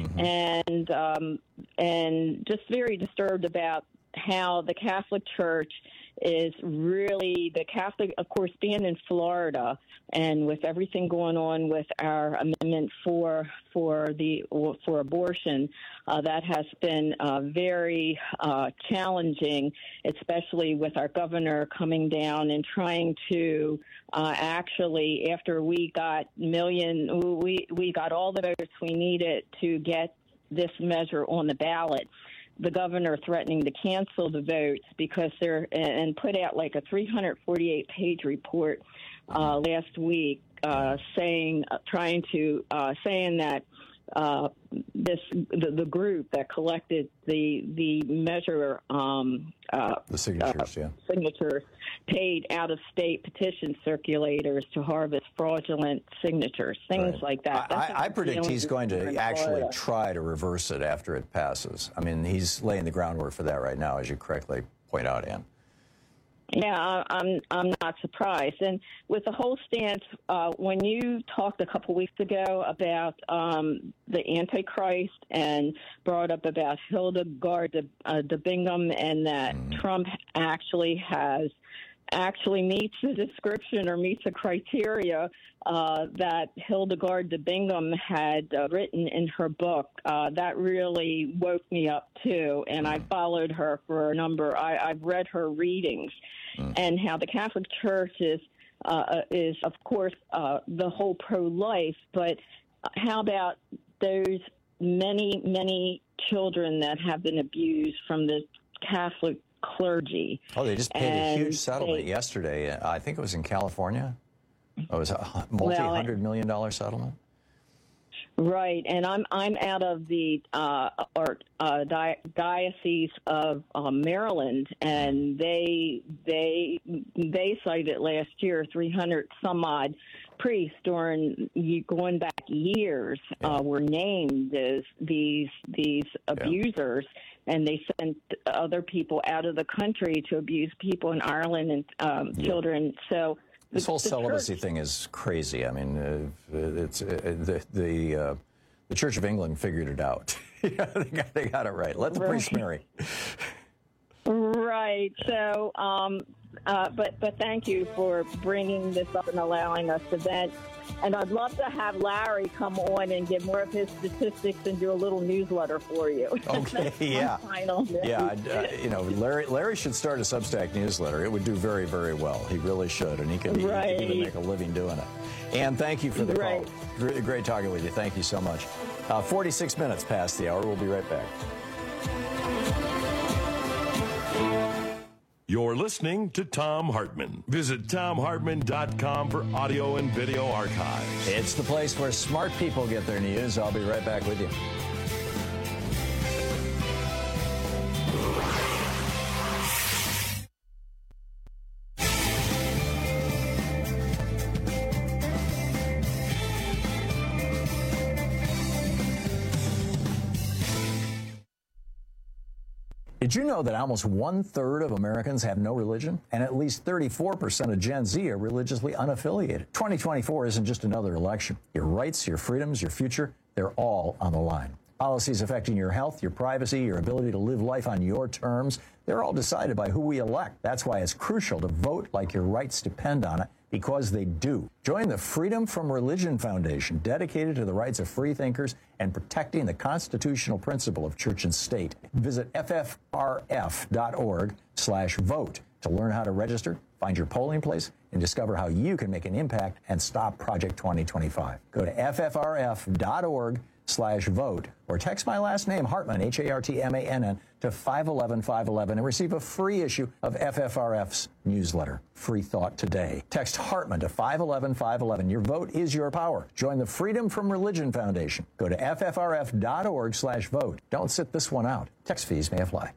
and just very disturbed about how the Catholic Church is really the Catholic, of course, being in Florida, and with everything going on with our amendment for abortion, that has been very challenging, especially with our governor coming down and trying to actually, after we got all the votes we needed to get this measure on the ballot, the governor threatening to cancel the votes because and put out like a 348-page report last week saying that the group that collected the measure the signatures, signatures paid out-of-state petition circulators to harvest fraudulent signatures, things like that. I predict he's going to actually try to reverse it after it passes. I mean, he's laying the groundwork for that right now, as you correctly point out, Ann. Yeah, I'm not surprised. And with the whole stance, when you talked a couple weeks ago about the Antichrist and brought up about Hildegard de Bingen and that Trump actually meets the description or meets the criteria that Hildegard de Bingen had written in her book, that really woke me up too. And I followed her for a number. I've read her readings, and how the Catholic Church is of course the whole pro-life. But how about those many children that have been abused from the Catholic clergy? Oh, they just paid a huge settlement yesterday. I think it was in California. It was a multi-$100-million settlement. Right, and I'm out of the Diocese of Maryland, and they cited last year 300 some odd priests going back years were named as these abusers. And they sent other people out of the country to abuse people in Ireland and children. So this whole celibacy thing is crazy. I mean, it's the Church of England figured it out. They got it right. Let the priests marry. Right. So, but thank you for bringing this up and allowing us to vent. And I'd love to have Larry come on and give more of his statistics and do a little newsletter for you. Okay, yeah. Larry should start a Substack newsletter. It would do very, very well. He really should, and he could even make a living doing it. Ann, thank you for the call. Great talking with you. Thank you so much. 46 minutes past the hour. We'll be right back. You're listening to Thom Hartmann. Visit ThomHartmann.com for audio and video archives. It's the place where smart people get their news. I'll be right back with you. Did you know that almost 1/3 of Americans have no religion? And at least 34% of Gen Z are religiously unaffiliated. 2024 isn't just another election. Your rights, your freedoms, your future, they're all on the line. Policies affecting your health, your privacy, your ability to live life on your terms, they're all decided by who we elect. That's why it's crucial to vote like your rights depend on it, because they do. Join the Freedom from Religion Foundation, dedicated to the rights of free thinkers and protecting the constitutional principle of church and state. Visit ffrf.org/vote to learn how to register, find your polling place, and discover how you can make an impact and stop Project 2025. Go to ffrf.org/vote or text my last name, Hartmann, Hartmann, to 511-511 and receive a free issue of FFRF's newsletter, Free Thought Today. Text Hartmann to 511-511. Your vote is your power. Join the Freedom from Religion Foundation. Go to ffrf.org/vote. Don't sit this one out. Text fees may apply.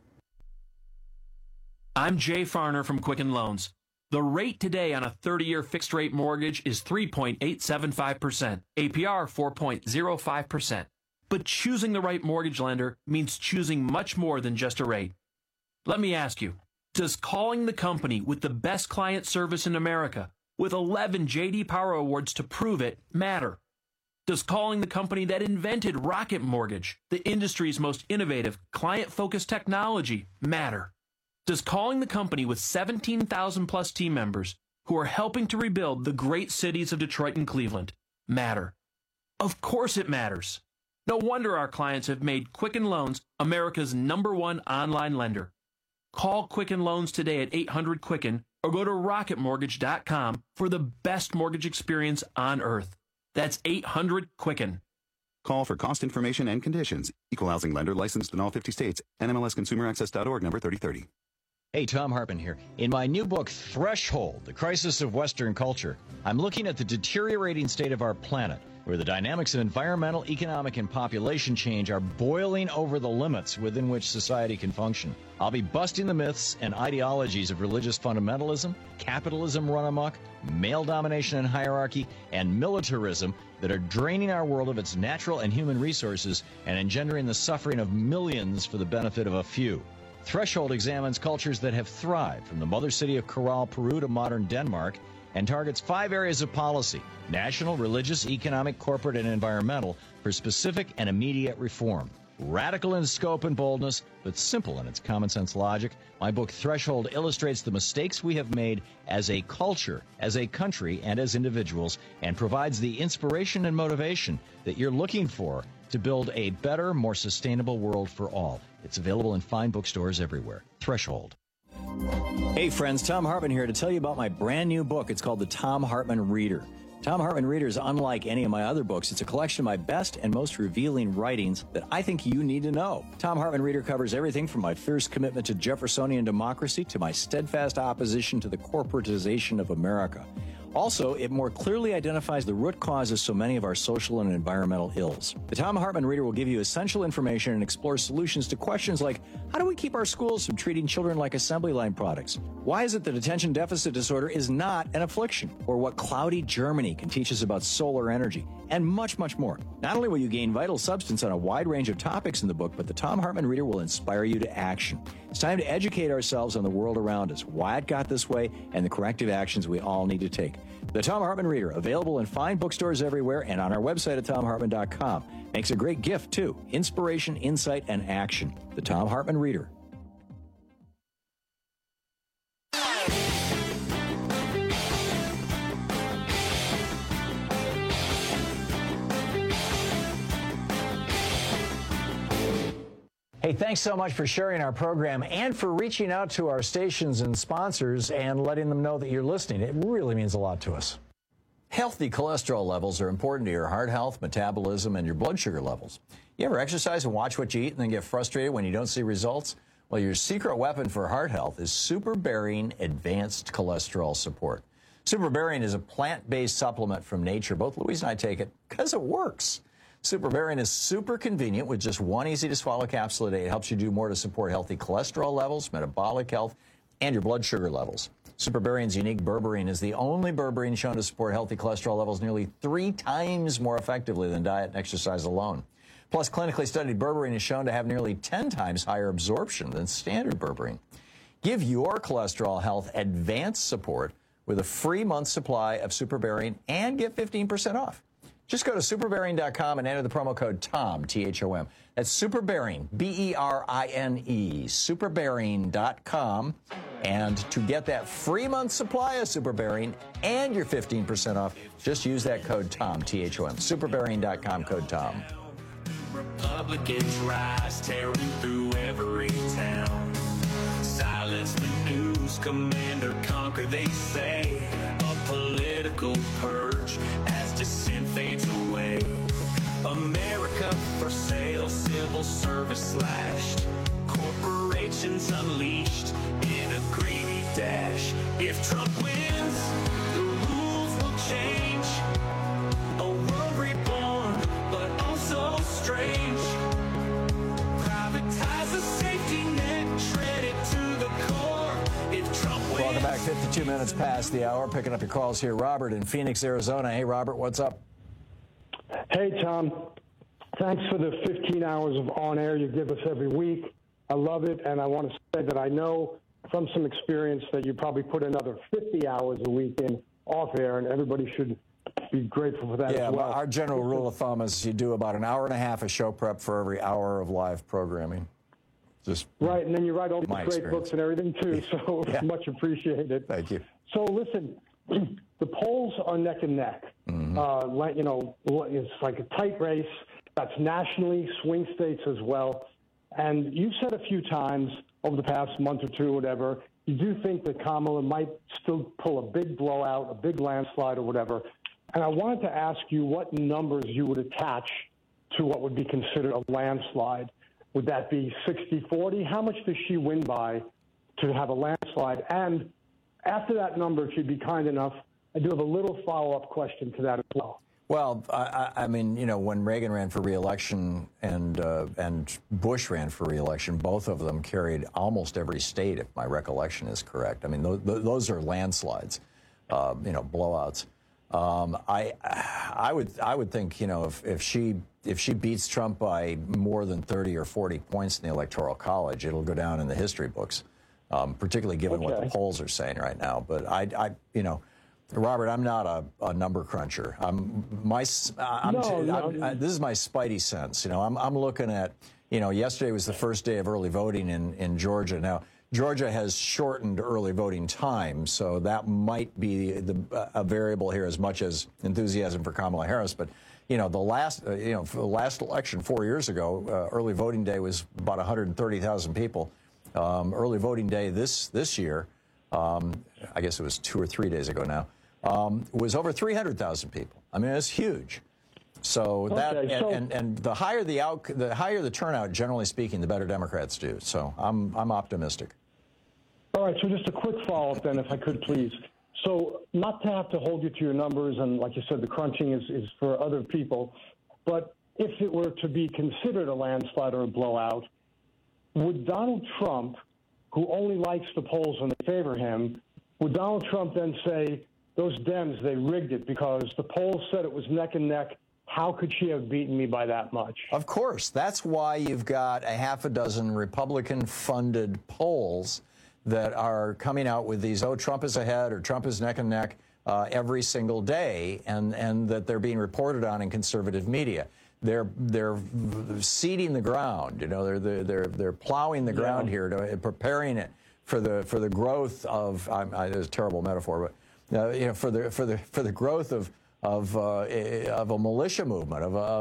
I'm Jay Farner from Quicken Loans. The rate today on a 30-year fixed-rate mortgage is 3.875%, APR 4.05%. But choosing the right mortgage lender means choosing much more than just a rate. Let me ask you, does calling the company with the best client service in America, with 11 J.D. Power Awards to prove it, matter? Does calling the company that invented Rocket Mortgage, the industry's most innovative, client-focused technology, matter? Does calling the company with 17,000-plus team members who are helping to rebuild the great cities of Detroit and Cleveland matter? Of course it matters. No wonder our clients have made Quicken Loans America's #1 online lender. Call Quicken Loans today at 800-QUICKEN or go to rocketmortgage.com for the best mortgage experience on earth. That's 800-QUICKEN. Call for cost information and conditions. Equal housing lender licensed in all 50 states. NMLSconsumeraccess.org number 3030. Hey, Tom Hartman here. In my new book, Threshold, The Crisis of Western Culture, I'm looking at the deteriorating state of our planet, where the dynamics of environmental, economic, and population change are boiling over the limits within which society can function. I'll be busting the myths and ideologies of religious fundamentalism, capitalism run amok, male domination and hierarchy, and militarism that are draining our world of its natural and human resources and engendering the suffering of millions for the benefit of a few. Threshold examines cultures that have thrived, from the mother city of Corral, Peru to modern Denmark, and targets 5 areas of policy: national, religious, economic, corporate, and environmental, for specific and immediate reform. Radical in scope and boldness, but simple in its common sense logic, my book Threshold illustrates the mistakes we have made as a culture, as a country, and as individuals, and provides the inspiration and motivation that you're looking for to build a better, more sustainable world for all. It's available in fine bookstores everywhere. Threshold. Hey friends, Tom Hartman here to tell you about my brand new book. It's called The Tom Hartman Reader. Tom Hartman Reader is unlike any of my other books. It's a collection of my best and most revealing writings that I think you need to know. Tom Hartman Reader covers everything from my fierce commitment to Jeffersonian democracy to my steadfast opposition to the corporatization of America. Also, it more clearly identifies the root cause of so many of our social and environmental ills. The Tom Hartman Reader will give you essential information and explore solutions to questions like, how do we keep our schools from treating children like assembly line products? Why is it that attention deficit disorder is not an affliction? Or what cloudy Germany can teach us about solar energy? And much, much more. Not only will you gain vital substance on a wide range of topics in the book, but the Tom Hartman Reader will inspire you to action. It's time to educate ourselves on the world around us, why it got this way, and the corrective actions we all need to take. The Tom Hartman Reader, available in fine bookstores everywhere and on our website at TomHartman.com. Makes a great gift, too. Inspiration, insight, and action. The Tom Hartman Reader. Hey, thanks so much for sharing our program and for reaching out to our stations and sponsors and letting them know that you're listening. It really means a lot to us. Healthy cholesterol levels are important to your heart health, metabolism, and your blood sugar levels. You ever exercise and watch what you eat and then get frustrated when you don't see results? Well, your secret weapon for heart health is SuperBarian Advanced Cholesterol Support. SuperBarian is a plant-based supplement from nature. Both Louise and I take it because it works. SuperBarian is super convenient with just one easy-to-swallow capsule a day. It helps you do more to support healthy cholesterol levels, metabolic health, and your blood sugar levels. SuperBarian's unique berberine is the only berberine shown to support healthy cholesterol levels nearly 3 times more effectively than diet and exercise alone. Plus, clinically studied berberine is shown to have nearly 10 times higher absorption than standard berberine. Give your cholesterol health advanced support with a free month supply of SuperBarian and get 15% off. Just go to superbarian.com and enter the promo code TOM, T-H-O-M. That's SuperBarian, B-E-R-I-N-E, superbarian.com. And to get that free month supply of SuperBarian and your 15% off, just use that code TOM, T-H-O-M, superbarian.com, code TOM. Republicans rise, tearing through every town. Silence the news, command or conquer, they say. A political purge as dissent fades away. America for sale, civil service slashed. Corporations unleashed in a greedy dash. If Trump wins, the rules will change. A world reborn, but also strange. Privatize the safety net, shred it to the core. If Trump wins. Welcome back. 52 minutes past the hour. Picking up your calls here. Robert in Phoenix, Arizona. Hey, Robert, what's up? Hey, Tom. Thanks for the 15 hours of on-air you give us every week. I love it, and I want to say that I know from some experience that you probably put another 50 hours a week in off-air, and everybody should be grateful for that as well. Yeah, our general rule of thumb is you do about an hour and a half of show prep for every hour of live programming. Just right, and then you write all these great books and everything, too, so much appreciated. Thank you. So, listen, the polls are neck and neck. Mm-hmm. It's like a tight race. That's nationally, swing states as well. And you've said a few times over the past month or two, whatever, you do think that Kamala might still pull a big blowout, a big landslide or whatever. And I wanted to ask you what numbers you would attach to what would be considered a landslide. Would that be 60-40? How much does she win by? to have a landslide? And after that number, if you'd be kind enough, I do have a little follow-up question to that as well. Well, I mean, you know, when Reagan ran for re-election and Bush ran for re-election, both of them carried almost every state, if my recollection is correct. I mean, those are landslides, you know, blowouts. I would think, you know, if she beats Trump by more than 30 or 40 points in the Electoral College, it'll go down in the history books, particularly given what the polls are saying right now. But you know. Robert, I'm not a number cruncher. This is my spidey sense. You know, I'm looking at, you know, yesterday was the first day of early voting in Georgia. Now, Georgia has shortened early voting time, so that might be a variable here as much as enthusiasm for Kamala Harris. But, you know, for the last election 4 years ago, early voting day was about 130,000 people. Early voting day this year, I guess it was 2 or 3 days ago now, was over 300,000 people. I mean, it's huge. So and the higher the turnout, generally speaking, the better Democrats do. So I'm optimistic. All right. So just a quick follow-up then, if I could, please. So not to have to hold you to your numbers, and like you said, the crunching is for other people. But if it were to be considered a landslide or a blowout, would Donald Trump, who only likes the polls when they favor him, would Donald Trump then say, those Dems, they rigged it because the polls said it was neck and neck? How could she have beaten me by that much? Of course. That's why you've got a half a dozen Republican-funded polls that are coming out with these, oh, Trump is ahead or Trump is neck and neck every single day, and that they're being reported on in conservative media. They're seeding the ground. You know, they're plowing the ground here, preparing it for the growth of. It's a terrible metaphor, but you know, for the growth of a militia movement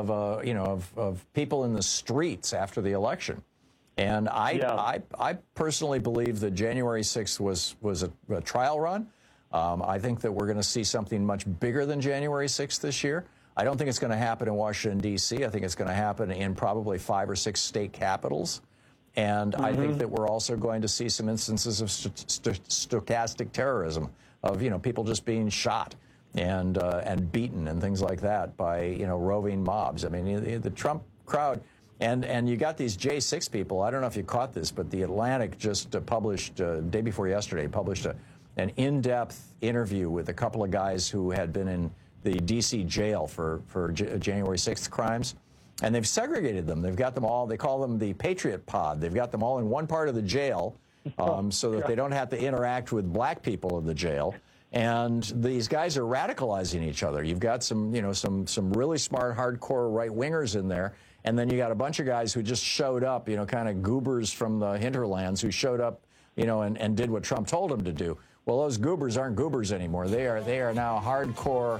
of people in the streets after the election. And I personally believe that January 6th was a trial run. I think that we're going to see something much bigger than January 6th this year. I don't think it's going to happen in Washington, D.C. I think it's going to happen in probably 5 or 6 state capitals. And I think that we're also going to see some instances of stochastic terrorism, of, you know, people just being shot and beaten and things like that by, you know, roving mobs. I mean, the Trump crowd, and you got these J6 people. I don't know if you caught this, but the Atlantic just published, day before yesterday, published an in-depth interview with a couple of guys who had been in the D.C. jail for January 6th crimes. And they've segregated them. They've got them all, they call them the Patriot Pod. They've got them all in one part of the jail so that they don't have to interact with black people in the jail. And these guys are radicalizing each other. You've got some really smart, hardcore right-wingers in there. And then you got a bunch of guys who just showed up, you know, kind of goobers from the hinterlands who showed up, you know, and did what Trump told them to do. Well, those goobers aren't goobers anymore. They are now hardcore,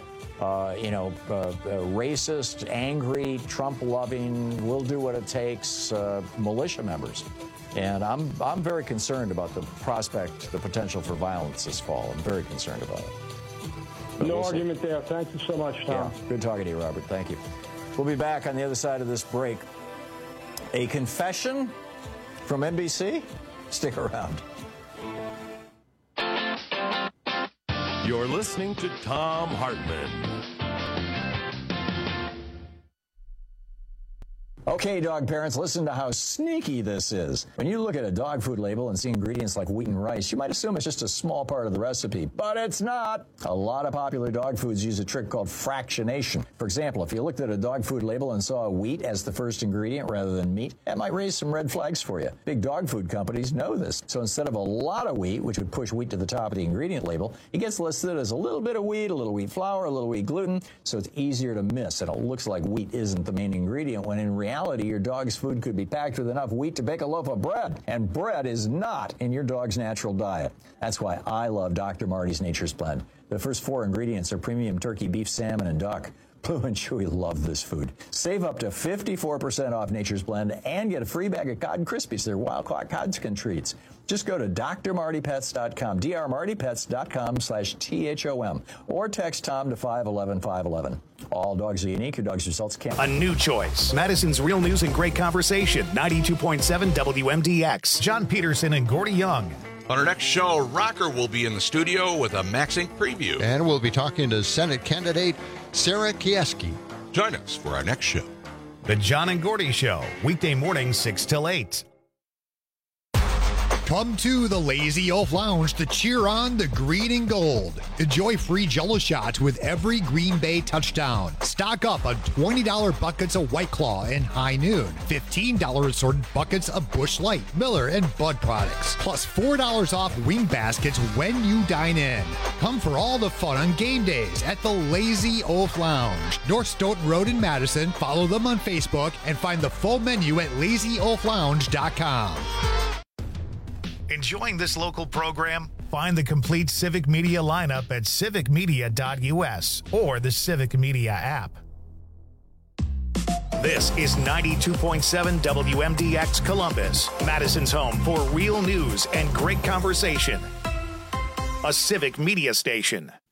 racist, angry, Trump-loving, will do what it takes militia members. And I'm very concerned about the prospect, the potential for violence this fall. I'm very concerned about it. But no argument there. Thank you so much, Tom. Yeah, good talking to you, Robert. Thank you. We'll be back on the other side of this break. A confession from NBC? Stick around. You're listening to Thom Hartmann. Okay, dog parents, listen to how sneaky this is. When you look at a dog food label and see ingredients like wheat and rice, you might assume it's just a small part of the recipe, but it's not. A lot of popular dog foods use a trick called fractionation. For example, if you looked at a dog food label and saw wheat as the first ingredient rather than meat, that might raise some red flags for you. Big dog food companies know this. So instead of a lot of wheat, which would push wheat to the top of the ingredient label, it gets listed as a little bit of wheat, a little wheat flour, a little wheat gluten, so it's easier to miss. And it looks like wheat isn't the main ingredient, when in reality, your dog's food could be packed with enough wheat to bake a loaf of bread. And bread is not in your dog's natural diet. That's why I love Dr. Marty's Nature's Blend. The first 4 ingredients are premium turkey, beef, salmon, and duck. Blue and Chewy love this food. Save up to 54% off Nature's Blend and get a free bag of Cod Krispies. They're wild-caught Codskin treats. Just go to drmartypets.com, drmartypets.com/THOM, or text Tom to 511-511. All dogs are unique. Your dog's results can't. A new choice. Madison's Real News and Great Conversation, 92.7 WMDX. John Peterson and Gordy Young. On our next show, Rocker will be in the studio with a Max Inc. preview. And we'll be talking to Senate candidate Sarah Kieski. Join us for our next show. The John and Gordy Show, weekday mornings 6 till 8. Come to the Lazy Oaf Lounge to cheer on the green and gold. Enjoy free Jell-O shots with every Green Bay touchdown. Stock up on $20 buckets of White Claw and High Noon. $15 assorted buckets of Busch Light, Miller, and Bud products. Plus $4 off wing baskets when you dine in. Come for all the fun on game days at the Lazy Oaf Lounge. North Stoughton Road in Madison. Follow them on Facebook and find the full menu at lazyoaflounge.com. Enjoying this local program? Find the complete Civic Media lineup at civicmedia.us or the Civic Media app. This is 92.7 WMDX Columbus, Madison's home for real news and great conversation. A Civic Media station.